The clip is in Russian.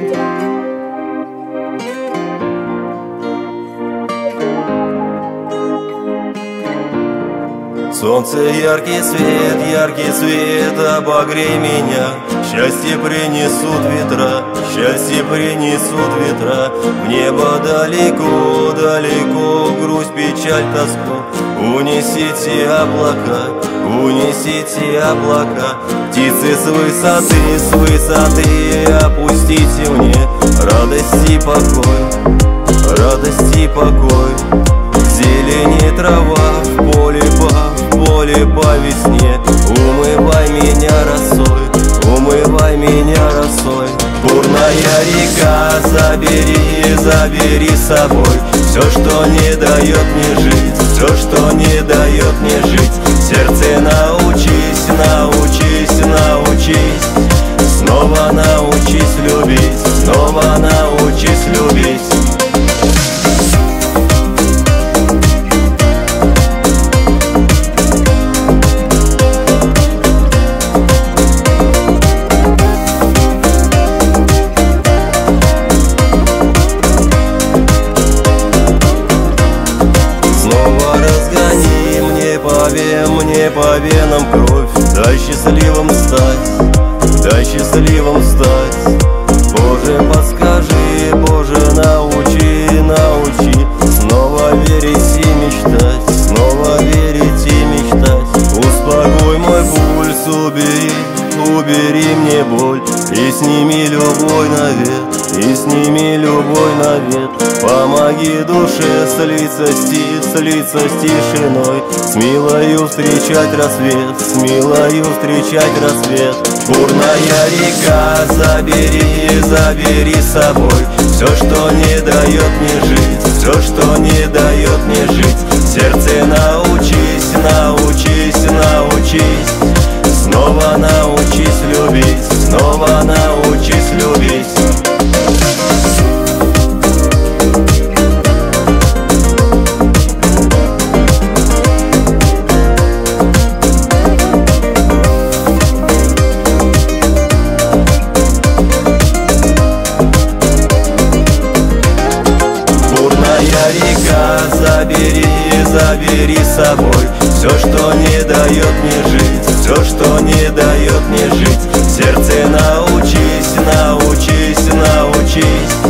Солнце, яркий свет, обогрей меня. Счастье принесут ветра, счастье принесут ветра. В небо далеко, далеко, грусть, печаль, тоску. Унесите облака, унесите облака. Птицы с высоты опустите мне радость и покой, радость и покой. Зелени трава в поле по весне. Умывай меня росой, умывай меня росой. Бурная река, забери, забери с собой все, что не дает мне жить, все, что не дает мне жить. Сердце, научись, научись, научись. Снова научись любить, снова научись любить. Мне по венам кровь, дай счастливым стать, дай счастливым стать. Боже, подскажи, Боже, научи, научи. Снова верить и мечтать, снова верить и мечтать. Успокой мой пульс, убери, убери мне боль. И сними любой навет, и сними любой навет. Помоги душе слиться с тишиной, с милою встречать рассвет, с милою встречать рассвет. Бурная река, забери, забери с собой все, что не дает мне жить, все, что не дает мне жить. Сердце, научись, научись, научись. Снова научись любить, снова научись любить. Забери, забери с собой все, что не дает мне жить, все, что не дает мне жить. Сердце, научись, научись, научись.